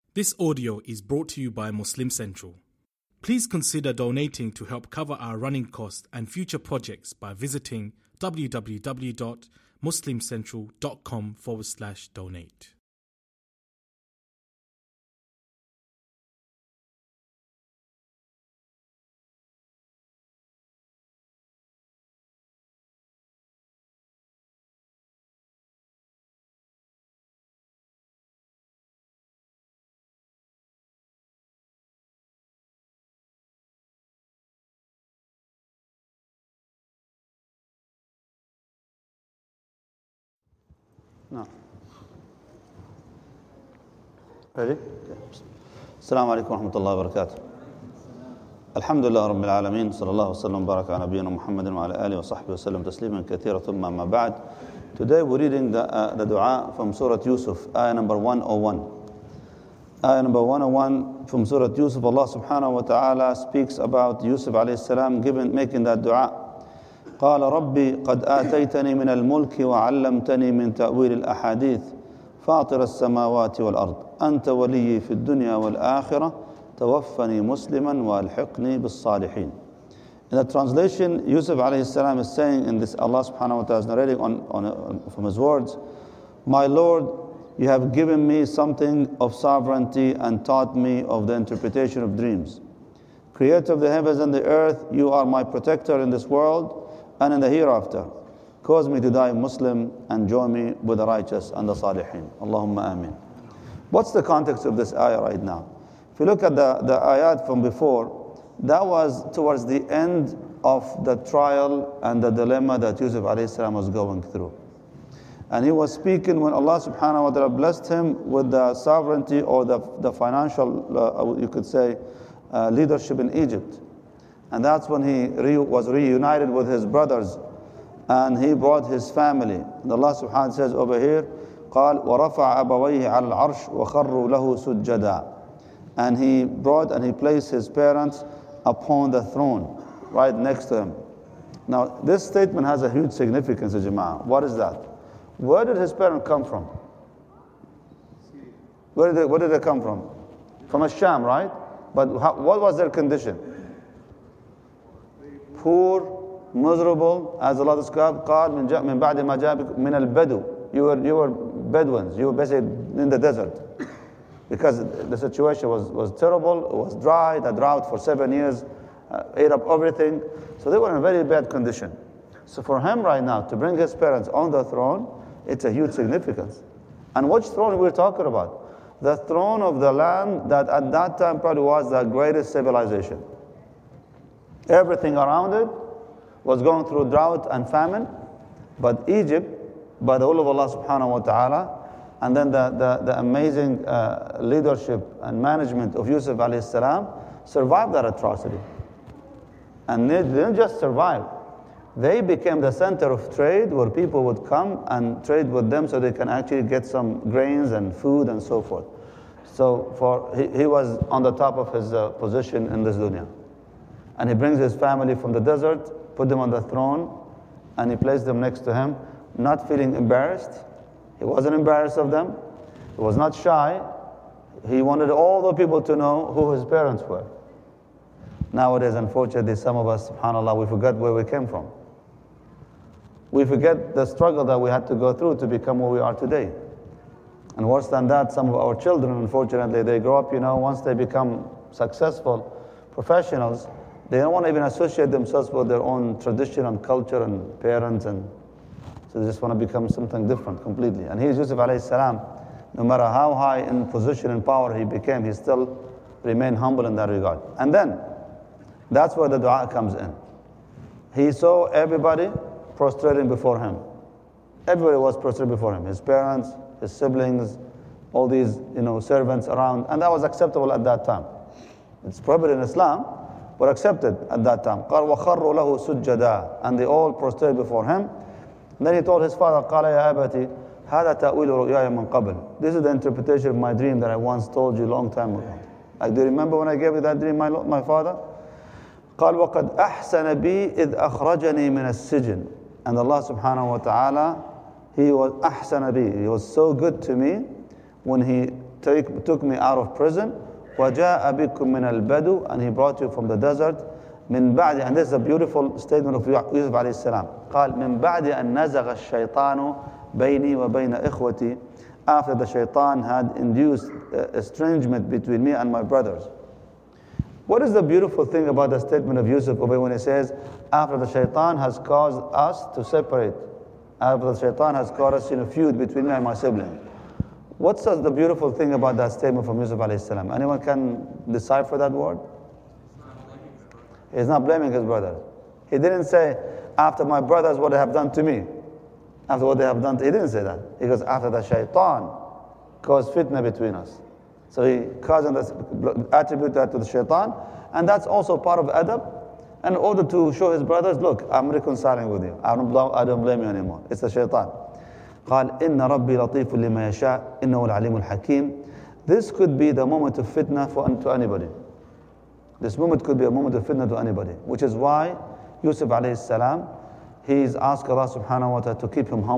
This audio is brought to you by Muslim Central. Please consider donating to help cover our running costs and future projects by visiting www.muslimcentral.com/donate. No. Ready? السلام عليكم ورحمة الله وبركاته. الحمد لله رب العالمين صلى الله وسلم وبارك على نبينا محمد وعلى آله وصحبه وسلم تسليما كثيرا ثم أما بعد. Today we're reading the dua from Surah Yusuf, ayah number 101. Ayah number 101 from Surah Yusuf, Allah subhanahu wa ta'ala speaks about Yusuf alayhi salam making that dua. قال ربي قد آتيتني من الملك وعلمتني من تأويل الأحاديث فاطر السماوات والأرض أنت ولي في الدنيا والآخرة توفني مسلما وألحقني بالصالحين. In the translation, Yusuf alayhi salam is saying in this, Allah subhanahu wa ta'ala is narrating from his words, My Lord, you have given me something of sovereignty and taught me of the interpretation of dreams. Creator of the heavens and the earth, you are my protector in this world and in the hereafter. Cause me to die Muslim and join me with the righteous and the salihin. Allahumma ameen. What's the context of this ayah right now? If you look at the ayat from before, that was towards the end of the trial and the dilemma that Yusuf alayhi salam was going through. And he was speaking when Allah subhanahu wa ta'ala blessed him with the sovereignty or the financial, you could say, leadership in Egypt. And that's when he was reunited with his brothers and he brought his family. And Allah subhanahu wa ta'ala says over here, قال ورفع أبويه على العرش وخروا له سجدا. And he brought and he placed his parents upon the throne, right next to him. Now, this statement has a huge significance, Jama'ah. What is that? Where did his parents come from? Where did they come from? From Sham, right? But what was their condition? Poor, miserable, as Allah described, قال من بعد ما جاء من البدو. You were Bedouins. You were basically in the desert. Because the situation was terrible. It was dry, the drought for 7 years, ate up everything. So they were in a very bad condition. So for him right now, to bring his parents on the throne, it's a huge significance. And which throne we're talking about? The throne of the land that at that time probably was the greatest civilization. Everything around it was going through drought and famine. But Egypt, by the will of Allah subhanahu wa ta'ala, and then the amazing leadership and management of Yusuf alayhi salam, survived that atrocity. And they didn't just survive. They became the center of trade where people would come and trade with them so they can actually get some grains and food and so forth. So he was on the top of his position in this dunya. And he brings his family from the desert, put them on the throne, and he placed them next to him, not feeling embarrassed. He wasn't embarrassed of them. He was not shy. He wanted all the people to know who his parents were. Nowadays, unfortunately, some of us, subhanAllah, we forget where we came from. We forget the struggle that we had to go through to become who we are today. And worse than that, some of our children, unfortunately, they grow up, once they become successful professionals, they don't want to even associate themselves with their own tradition and culture and parents, and so they just want to become something different completely. And here's Yusuf alayhi salam. No matter how high in position and power he became, he still remained humble in that regard. And then, that's where the dua comes in. He saw everybody prostrating before him. Everybody was prostrated before him. His parents, his siblings, all these, servants around. And that was acceptable at that time. It's prohibited in Islam, but accepted at that time. قال وخروا له سجدا. And they all prostrated before him. And then he told his father, قال يا أبتي هذا تأويل رؤياي من قبل. This is the interpretation of my dream that I once told you a long time ago. Like, do you remember when I gave you that dream, my father? قال وقد أحسن بي إذ أخرجني من السجن. And Allah subhanahu wa ta'ala, He was أحسن بي. He was so good to me when He took me out of prison. وَجَاءَ بِكُم مِّنَ الْبَدُو, and he brought you from the desert. مِن بَعْدِ, and this is a beautiful statement of Yusuf alayhi salam. قال مِن بَعْدِ أَن نَزَغَ الشَّيْطَانُ بَيْنِي وَبَيْنَ إِخْوَتِي, after the shaitan had induced estrangement between me and my brothers. What is the beautiful thing about the statement of Yusuf when he says, after the shaitan has caused us to separate, after the shaitan has caused us in a feud between me and my sibling? What's the beautiful thing about that statement from Yusuf alayhi salam? Anyone can decipher that word? He's not blaming his brothers. He didn't say, after my brothers what they have done to me. After what they have done, he didn't say that. He goes, after the shaitan caused fitna between us. So he attribute that to the shaitan. And that's also part of adab. And in order to show his brothers, look, I'm reconciling with you. I don't blame you anymore. It's the shaitan. قال إن ربي لطيف لما يشاء إنه العليم الحكيم. This could be the moment of fitna to anybody. This moment could be a moment of fitna to anybody. Which is why Yusuf alayhi salam, he's asked Allah subhanahu wa ta'ala to keep him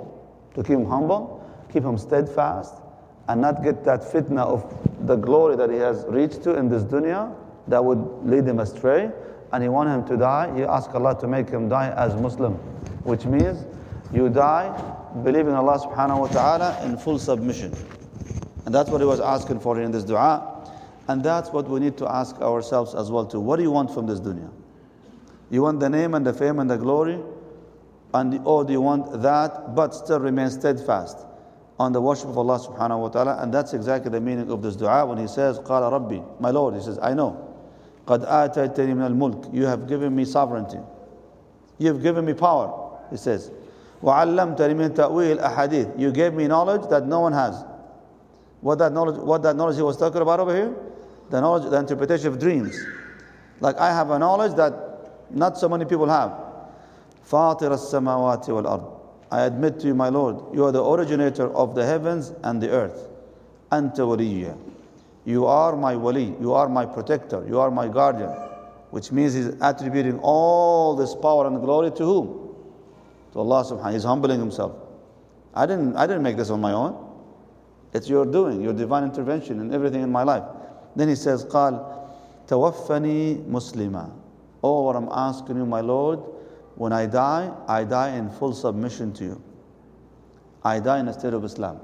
humble, keep him steadfast, and not get that fitna of the glory that he has reached to in this dunya that would lead him astray. And he wanted him to die. He asked Allah to make him die as Muslim, which means you die believing in Allah subhanahu wa ta'ala in full submission. And that's what he was asking for in this dua. And that's what we need to ask ourselves as well too. What do you want from this dunya? You want the name and the fame and the glory? Or do you want that but still remain steadfast on the worship of Allah subhanahu wa ta'ala? And that's exactly the meaning of this dua when he says, قال ربي, my Lord, he says, I know. قد آتيتني من الملك, you have given me sovereignty. You have given me power, he says. وعلمتني من تأويل الأحاديث, you gave me knowledge that no one has. What that knowledge he was talking about over here? The knowledge, the interpretation of dreams. Like I have a knowledge that not so many people have. فاطر السماوات والأرض, I admit to you, my Lord, you are the originator of the heavens and the earth. أنت ولي, you are my wali, you are my protector, you are my guardian. Which means he's attributing all this power and glory to whom? To Allah subhanahu wa ta'ala. He's humbling himself. I didn't make this on my own. It's your doing, your divine intervention in everything in my life. Then he says, قال توفني مسلما. Oh, what I'm asking you, my Lord, when I die in full submission to you. I die in a state of Islam.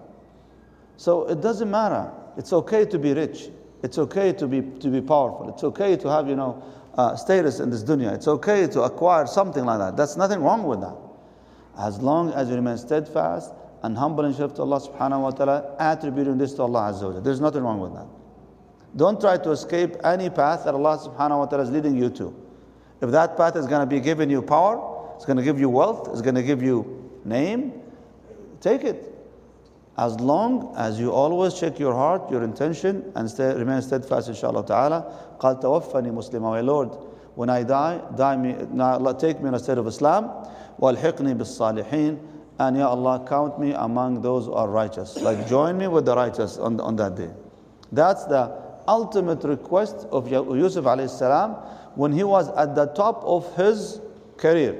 So it doesn't matter. It's okay to be rich. It's okay to be powerful. It's okay to have, status in this dunya. It's okay to acquire something like that. There's nothing wrong with that. As long as you remain steadfast and humble and yourself to Allah subhanahu wa ta'ala, attributing this to Allah azza wa jalla. There's nothing wrong with that. Don't try to escape any path that Allah subhanahu wa ta'ala is leading you to. If that path is going to be giving you power, it's going to give you wealth, it's going to give you name, take it. As long as you always check your heart, your intention, and remain steadfast, inshallah ta'ala. قَالْ تَوَفَّنِي مُسْلِمًا. My Lord, when I die me, now take me in a state of Islam. وَالْحِقْنِي بِالصَّالِحِينَ. And Ya Allah, count me among those who are righteous. Like join me with the righteous on that day. That's the ultimate request of Yusuf alayhi salam when he was at the top of his career.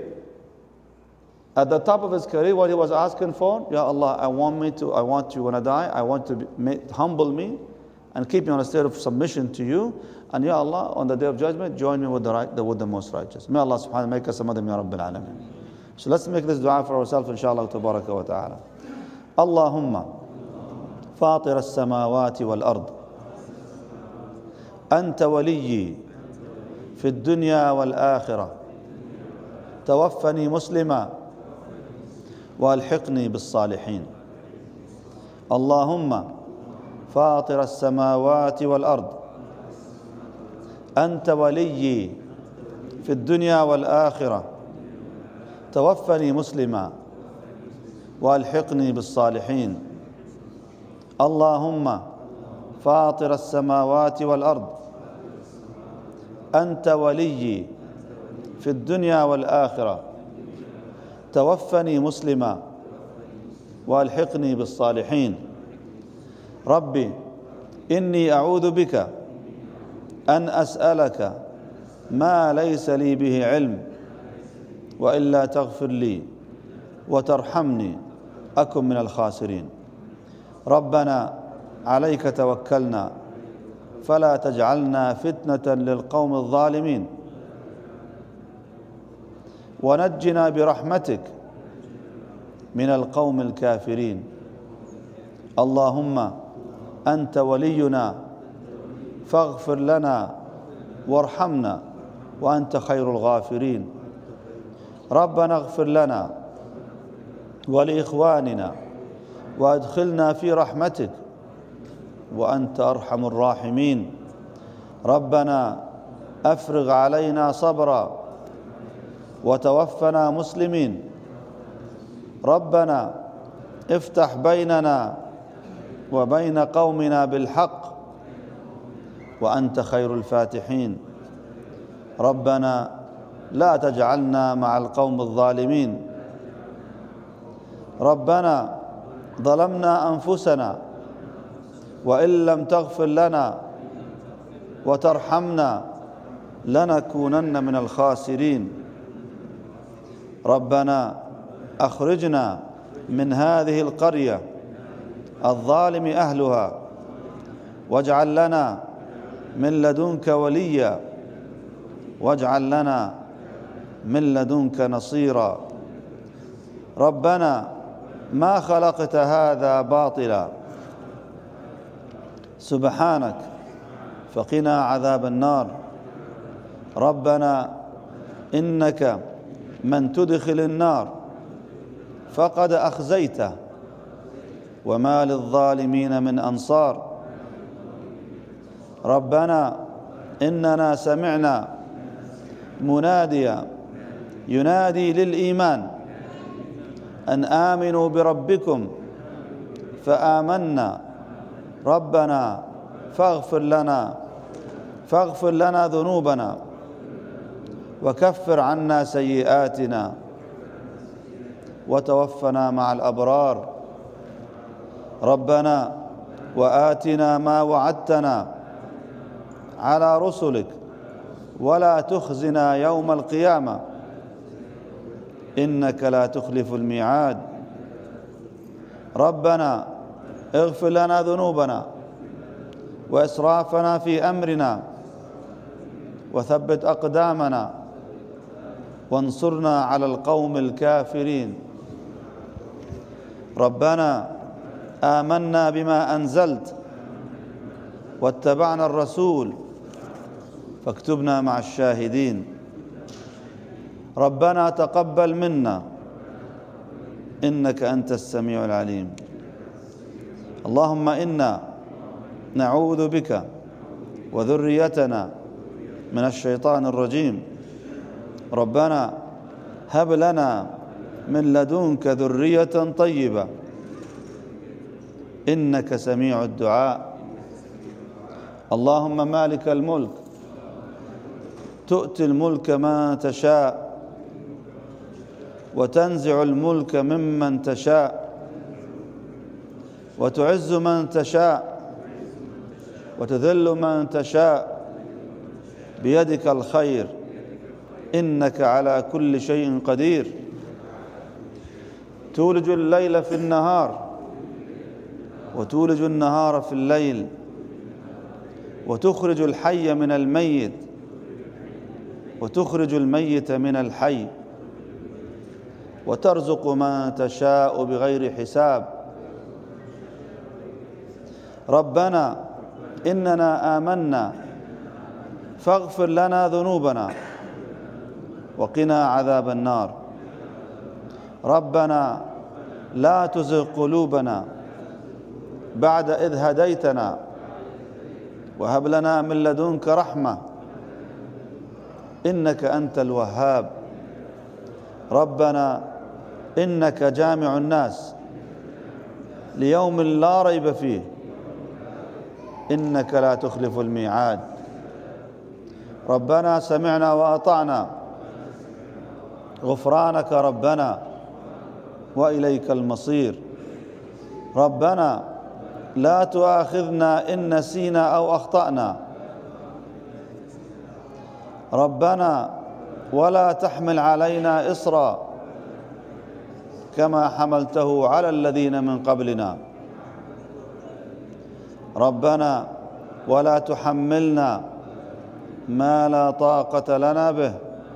At the top of his career, what he was asking for, Ya Allah, I want you when I die, I want to humble me and keep me on a state of submission to you. And Ya Allah, on the day of judgment, join me with the most righteous. May Allah subhanahu wa ta'ala make us among them, Ya Rabbil Alameen. So let's make this dua for ourselves, inshallah, tabaraka wa ta'ala. Allahumma fatir as-samawati wal-ard. أنت وليي في الدنيا والآخرة توفني مسلما والحقني بالصالحين. اللهم فاطر السماوات والأرض أنت وليي في الدنيا والآخرة توفني مسلما والحقني بالصالحين. اللهم فاطر السماوات والأرض أنت وليي في الدنيا والآخرة توفني مسلما والحقني بالصالحين. ربي إني أعوذ بك أن أسألك ما ليس لي به علم وإلا تغفر لي وترحمني أكن من الخاسرين. ربنا عليك توكلنا فلا تجعلنا فتنة للقوم الظالمين ونجنا برحمتك من القوم الكافرين. اللهم أنت ولينا فاغفر لنا وارحمنا وأنت خير الغافرين. ربنا اغفر لنا ولإخواننا وأدخلنا في رحمتك وأنت أرحم الراحمين. ربنا أفرغ علينا صبرا وتوفنا مسلمين. ربنا افتح بيننا وبين قومنا بالحق وأنت خير الفاتحين. ربنا لا تجعلنا مع القوم الظالمين. ربنا ظلمنا أنفسنا وإن لم تغفر لنا وترحمنا لنكونن من الخاسرين. ربنا أخرجنا من هذه القرية الظالم أهلها واجعل لنا من لدنك وليا واجعل لنا من لدنك نصيرا. ربنا ما خلقت هذا باطلا سبحانك فقنا عذاب النار. ربنا إنك من تدخل النار فقد أخزيته وما للظالمين من أنصار. ربنا إننا سمعنا مناديا ينادي للإيمان أن آمنوا بربكم فآمنا. ربنا فاغفر لنا ذنوبنا وكفر عنا سيئاتنا وتوفنا مع الأبرار. ربنا وآتنا ما وعدتنا على رسلك ولا تخزنا يوم القيامة إنك لا تخلف الميعاد. ربنا اغفر لنا ذنوبنا وإسرافنا في أمرنا وثبت أقدامنا وانصرنا على القوم الكافرين. ربنا آمنا بما أنزلت واتبعنا الرسول فاكتبنا مع الشاهدين. ربنا تقبل منا إنك أنت السميع العليم. اللهم إنا نعوذ بك وذريتنا من الشيطان الرجيم. ربنا هب لنا من لدنك ذرية طيبة إنك سميع الدعاء. اللهم مالك الملك تؤتي الملك من تشاء وتنزع الملك ممن تشاء وتعز من تشاء وتذل من تشاء بيدك الخير إنك على كل شيء قدير. تولج الليل في النهار وتولج النهار في الليل وتخرج الحي من الميت وتخرج الميت من الحي وترزق من تشاء بغير حساب. ربنا إننا آمنا فاغفر لنا ذنوبنا وقنا عذاب النار. ربنا لا تزغ قلوبنا بعد إذ هديتنا وهب لنا من لدنك رحمة إنك أنت الوهاب. ربنا إنك جامع الناس ليوم لا ريب فيه إنك لا تخلف الميعاد. ربنا سمعنا وأطعنا غفرانك ربنا وإليك المصير. ربنا لا تؤاخذنا إن نسينا أو أخطأنا. ربنا ولا تحمل علينا إصرا كما حملته على الذين من قبلنا. ربنا ولا تحملنا ما لا طاقة لنا به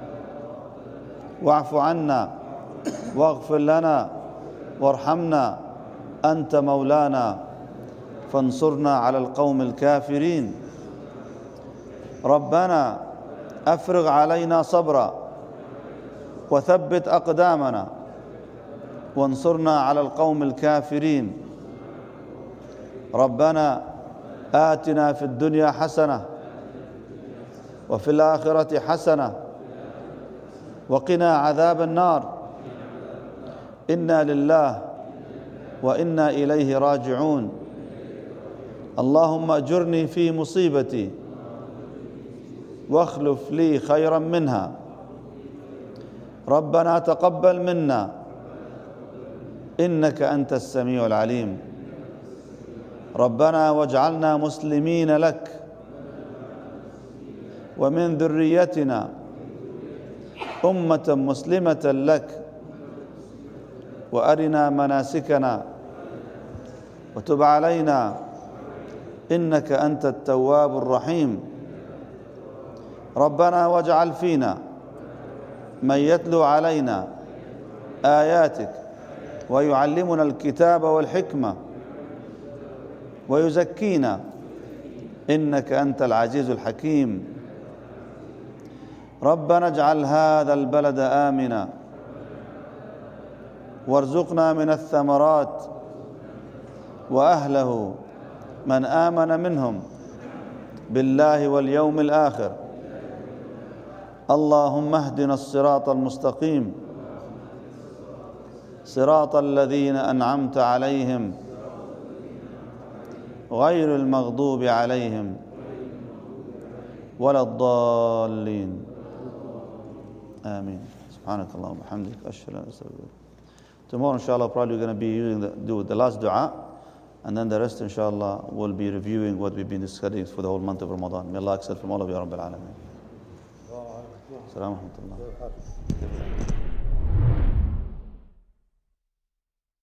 واعف عنا واغفر لنا وارحمنا أنت مولانا فانصرنا على القوم الكافرين ربنا أفرغ علينا صبرا وثبت أقدامنا وانصرنا على القوم الكافرين ربنا آتنا في الدنيا حسنة وفي الآخرة حسنة وقنا عذاب النار إنا لله وإنا إليه راجعون اللهم أجرني في مصيبتي واخلف لي خيرا منها ربنا تقبل منا إنك أنت السميع العليم ربنا واجعلنا مسلمين لك ومن ذريتنا أمة مسلمة لك وأرنا مناسكنا وتب علينا إنك أنت التواب الرحيم ربنا واجعل فينا من يتلو علينا آياتك ويعلمنا الكتاب والحكمة ويزكينا إنك أنت العزيز الحكيم ربنا اجعل هذا البلد آمنا وارزقنا من الثمرات وأهله من آمن منهم بالله واليوم الآخر اللهم اهدنا الصراط المستقيم صراط الذين أنعمت عليهم غير المغضوب عليهم ولا الضالين آمين سبحانك اللهم وبحمدك أشهد أن لا إله إلا أنت. Tomorrow inshallah probably we're going to be do the last dua, and then the rest inshallah we'll be reviewing what we've been discussing for the whole month of Ramadan. May Allah accept from all of you, Rabbil Alameen. Assalamu alaikum.